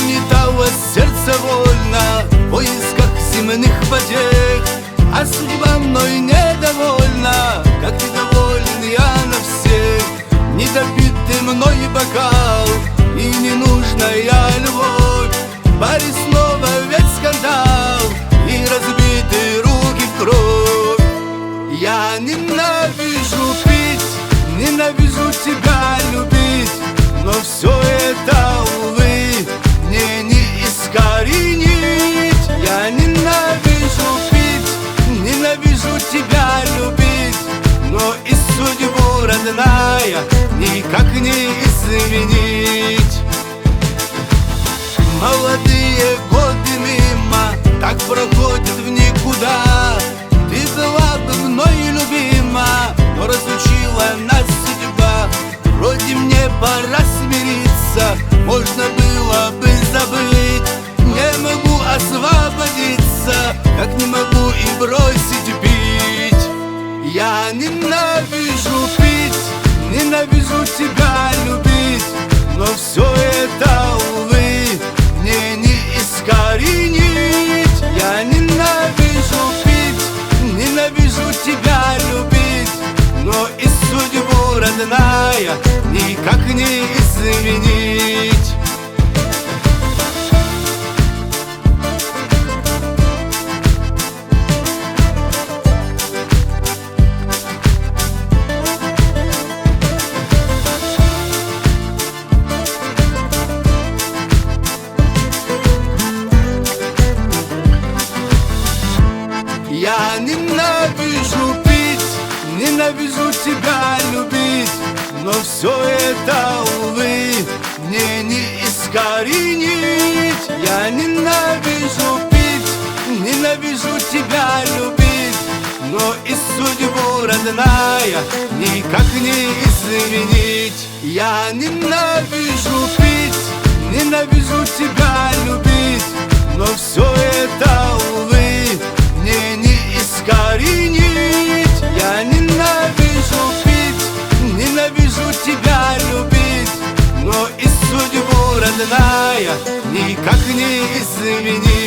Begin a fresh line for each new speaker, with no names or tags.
Заметалось сердце вольно в поисках земных потех, а судьба мной недовольна, как недоволен я на всех. Недопитый мной бокал и ненужная любовь, в баре снова ведь скандал и разбитые руки в кровь. Я ненавижу пить, ненавижу тебя любить, но все это, увы, мне не искоренить. Я ненавижу пить, ненавижу тебя любить, но и судьбу, родная, никак не изменить. Молодые годы мимо так проходят в никуда. Ты была бы мной любима, но разлучила нас судьба. Вроде мне пора смириться, можно было бы забыть. Не могу освободиться, как не могу и бросить пить. Я ненавижу пить, ненавижу тебя любить, но все это, увы, мне не искоренить. Я ненавижу пить, ненавижу тебя любить, но и судьбу, родная, никак не изменить. Я ненавижу пить, ненавижу тебя любить, но все это, увы, мне не искоренить. Я ненавижу пить, ненавижу тебя любить, но и судьбу, родная, никак не изменить. Я ненавижу пить, ненавижу тебя любить, но все это, увы, мне не искоренить. Я ненавижу пить, ненавижу тебя любить, но и судьбу, родная, никак не изменить.